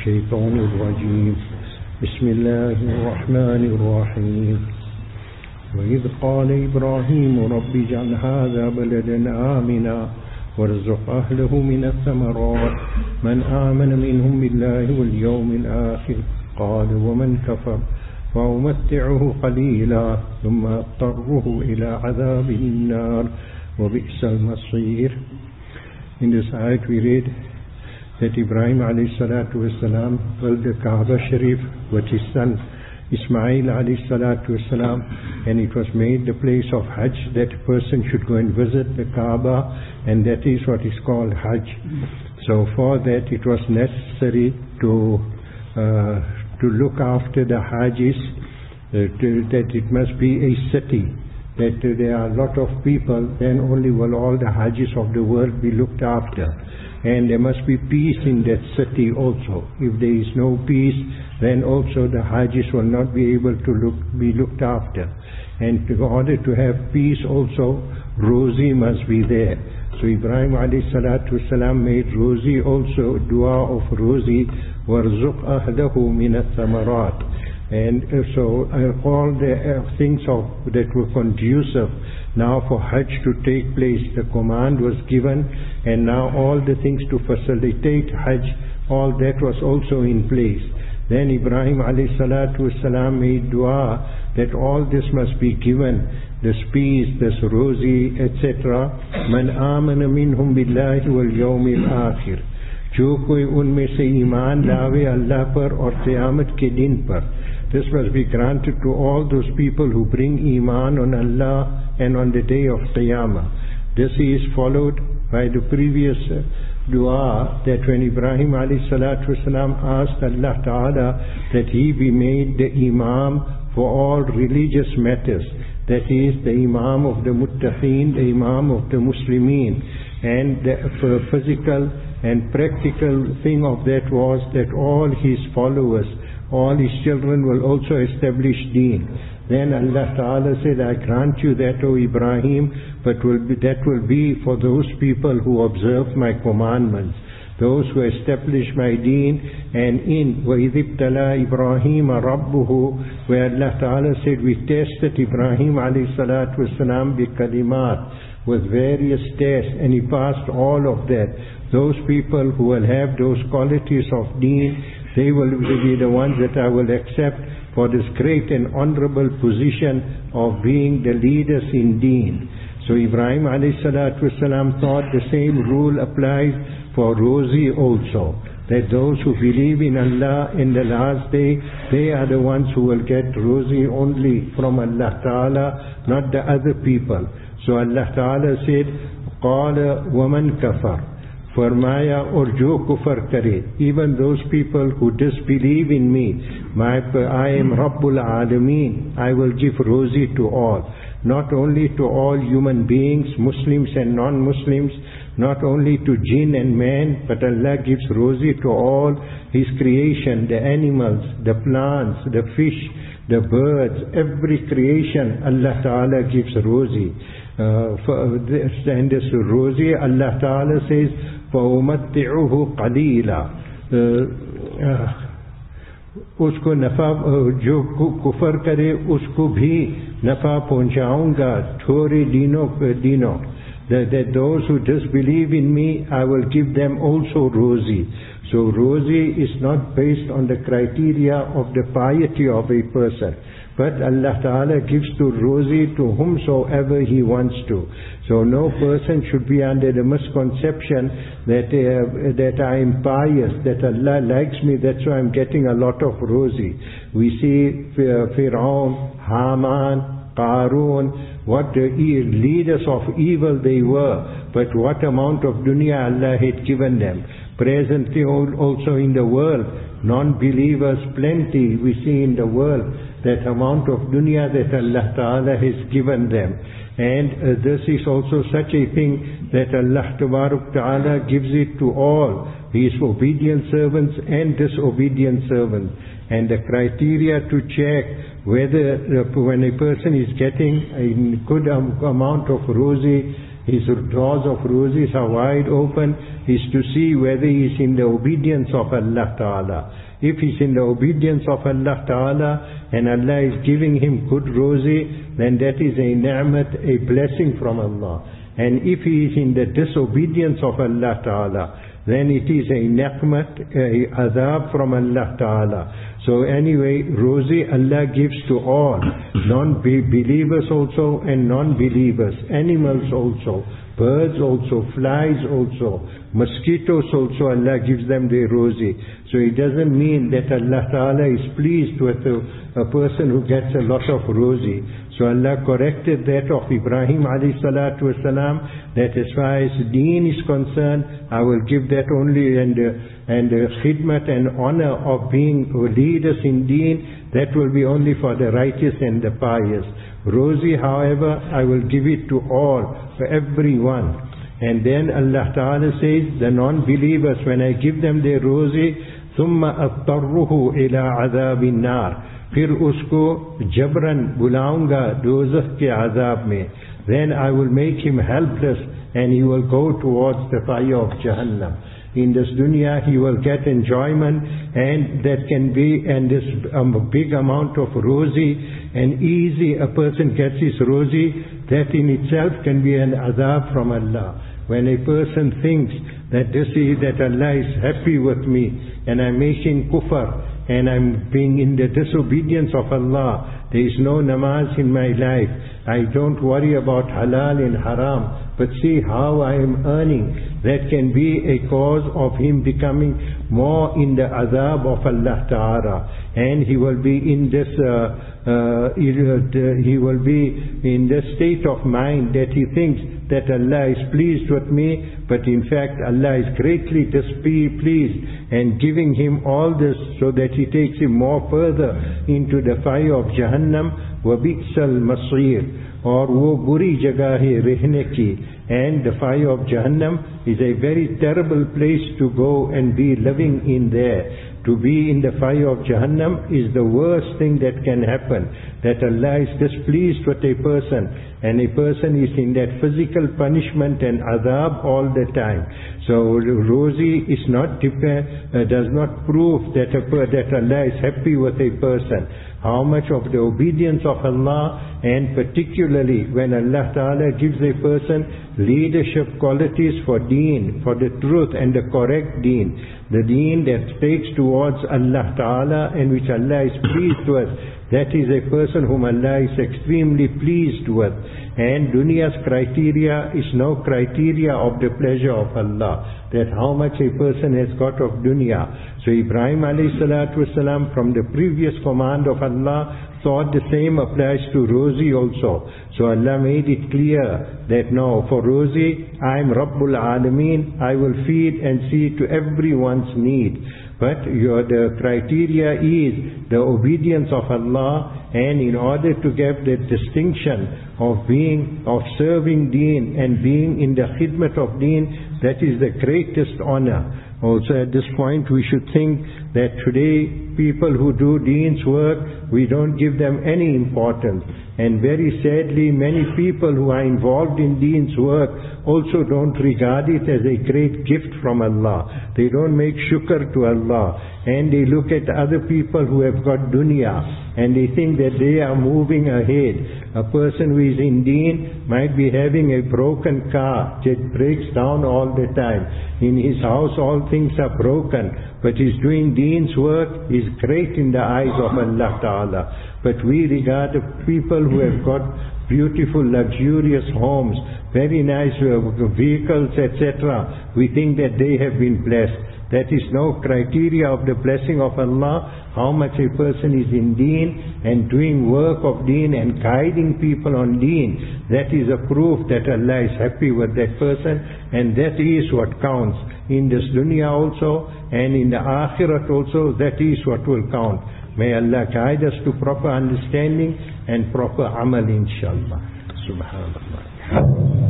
الشيطان الرجيم بسم الله الرحمن الرحيم وإذ قال إبراهيم رب اجعل هذا بلدا آمنا وارزق أهله من الثمرات من آمن منهم بالله واليوم الآخر قال ومن كفر فأمتعه قليلا ثم أضطره إلى عذاب النار وبئس المصير. In this ayat we read that Ibrahim alayhi salatu wasalam built the Kaaba Sharif with his son Ismail alayhi salatu wasalam, and it was made the place of Hajj, that a person should go and visit the Kaaba, and that is what is called Hajj. So for that it was necessary to look after the Hajjis, that it must be a city, that there are a lot of people, then only will all the Hajjis of the world be looked after. And there must be peace in that city also. If there is no peace, then also the Hajjis will not be able to be looked after. And in order to have peace also, Rozi must be there. So Ibrahim alayhi salatu wasalam made Rozi also, dua of Rozi, وَارْزُقْ أَهْلَهُ مِنَ الثَّمَرَاتِ. And so all the things that were conducive now for Hajj to take place, the command was given, and now all the things to facilitate Hajj, all that was also in place. Then Ibrahim alayhi salatu wasalam made dua that all this must be given, this peace, this Rozi, etc. Man amana minhum billahi wal yawmil akhir. जो कोई उनमें से ईमान लावे अल्लाह पर और क़यामत के दिन पर. This must be granted to all those people who bring Iman on Allah and on the day of Qiyamah. This is followed by the previous dua that when Ibrahim alayhi salatu wasalam asked Allah Ta'ala that he be made the Imam for all religious matters, that is the Imam of the Muttaqeen, the Imam of the Muslimin, and the physical and practical thing of that was that all his followers, all his children will also establish deen. Then Allah Ta'ala said, I grant you that, O Ibrahim, but that will be for those people who observe my commandments, those who establish my deen. And in وَإِذِ ابْتَلَى إِبْرَاهِيمَ رَبُّهُ, where Allah Ta'ala said, we tested Ibrahim alayhi salatu wasalam بِكَلِمَاتٍ, with various tests, and he passed all of that. Those people who will have those qualities of deen, they will be the ones that I will accept for this great and honorable position of being the leaders in deen. So Ibrahim alayhi salatu wasalam thought the same rule applies for Rozi also, that those who believe in Allah in the last day, they are the ones who will get Rozi only from Allah Ta'ala, not the other people. So Allah Ta'ala said, قَالَ وَمَنْ كَفَرْ, Farmaya or jo kufar kare, even those people who disbelieve in me, I am Rabbul Alameen, I will give Rozi to all. Not only to all human beings, Muslims and non-Muslims, not only to jinn and man, but Allah gives Rozi to all His creation, the animals, the plants, the fish, the birds, every creation Allah Ta'ala gives Rozi. And this Rozi, Allah Ta'ala says, فَأُمَتِّعُهُ قَلِيلًا, उसको नफा, जो कुफर करे उसको भी नफा पहुंचाऊंगा थोड़े दिनों. That those who disbelieve in me, I will give them also Rozi. So Rozi is not based on the criteria of the piety of a person, but Allah Ta'ala gives to Rozi to whomsoever He wants to. So no person should be under the misconception that I am pious, that Allah likes me, that's why I'm getting a lot of Rozi. We see Fir'aun, Haman, Qarun, what the leaders of evil they were, but what amount of dunya Allah had given them. Presently also in the world, non-believers plenty we see in the world, that amount of dunya that Allah Ta'ala has given them. And this is also such a thing that Allah Ta'ala gives it to all His obedient servants and disobedient servants. And the criteria to check whether when a person is getting a good amount of Rozi his doors of roses are wide open, is to see whether he is in the obedience of Allah Ta'ala. If he is in the obedience of Allah Ta'ala and Allah is giving him good rozi, then that is a ni'mat, a blessing from Allah. And if he is in the disobedience of Allah Ta'ala, then it is a ni'mat, a azab from Allah Ta'ala. So anyway, rozi Allah gives to all, non-believers also and non-believers, animals also, birds also, flies also, mosquitoes also, Allah gives them their rozi. So it doesn't mean that Allah Ta'ala is pleased with a person who gets a lot of rozi. So Allah corrected that of Ibrahim alayhi salatu wasalam, that as far as deen is concerned, I will give that only, and khidmat and honor of being leaders in deen, that will be only for the righteous and the pious. Rozi, however, I will give it to all, for everyone. And then Allah Ta'ala says, the non-believers, when I give them their rozi, ثُمَّ أَضْطَرُّهُ إِلَىٰ عَذَابِ النَّارِ, फिर उसको जबरन बुलाऊंगा दोज़ख के आज़ाब में. Then I will make him helpless and he will go towards the fire of Jahannam. In this dunya he will get enjoyment, and that can be, and this big amount of rozi, and easy a person gets his rozi, that in itself can be an azab from Allah. When a person thinks that that Allah is happy with me and I'm making kufr, and I'm being in the disobedience of Allah, there is no namaz in my life, I don't worry about halal and haram, but see how I am earning, that can be a cause of him becoming more in the azab of Allah Ta'ala. And he will be in this he will be in this state of mind that he thinks that Allah is pleased with me, but in fact Allah is greatly displeased and giving him all this so that he takes him more further into the fire of Jahannam. وَبِئْسَ الْمَصِيرُ, और वो बुरी जगह है रहने की. And the fire of Jahannam is a very terrible place to go and be living in there. To be in the fire of Jahannam is the worst thing that can happen. That Allah is displeased with a person, and a person is in that physical punishment and azab all the time. So rozi is does not prove that Allah is happy with a person. How much of the obedience of Allah, and particularly when Allah Ta'ala gives a person leadership qualities for deen, for the truth and the correct deen, the deen that takes towards Allah Ta'ala and which Allah is pleased with, that is a person whom Allah is extremely pleased with. And duniya's criteria is no criteria of the pleasure of Allah, that how much a person has got of dunya. So Ibrahim alayhi salatu wasalam, from the previous command of Allah, thought the same applies to rozi also. So Allah made it clear that no, for rozi, I am Rabbul Alameen, I will feed and see to everyone's need. But the criteria is the obedience of Allah, and in order to get the distinction of serving deen and being in the khidmat of deen, that is the greatest honor. Also at this point we should think that today people who do deen's work, we don't give them any importance. And very sadly, many people who are involved in deen's work also don't regard it as a great gift from Allah. They don't make shukr to Allah. And they look at other people who have got dunya, and they think that they are moving ahead. A person who is in deen might be having a broken car that breaks down all the time. In his house all things are broken, but he's doing deen's work, is great in the eyes of Allah Ta'ala. But we regard the people who have got beautiful luxurious homes, very nice vehicles, etc. We think that they have been blessed. That is no criteria of the blessing of Allah, how much a person is in deen and doing work of deen and guiding people on deen. That is a proof that Allah is happy with that person, and that is what counts. In this dunya also and in the akhirat also, that is what will count. May Allah guide us to proper understanding and proper amal, inshallah. Subhanallah.